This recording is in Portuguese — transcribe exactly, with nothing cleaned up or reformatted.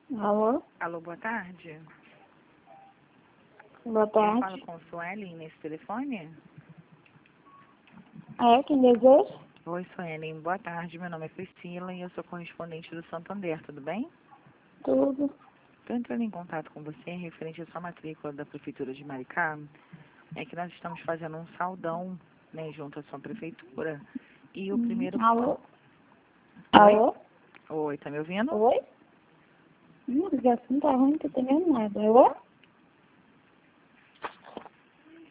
Alô? Alô, boa tarde. Boa Eu falo tarde. com Suelen nesse telefone? É, quem deseja? Oi, Suelen. Boa tarde. Meu nome é Priscila e eu sou correspondente do Santander, tudo bem? Tudo. Estou entrando em contato com você referente à sua matrícula da Prefeitura de Maricá. É que nós estamos fazendo um saldão, né, junto à sua prefeitura. E o Hum, primeiro... Alô? Oi? Alô? Oi, tá me ouvindo? Oi? Hum, a ligação tá ruim, não tô entendendo nada. Alô?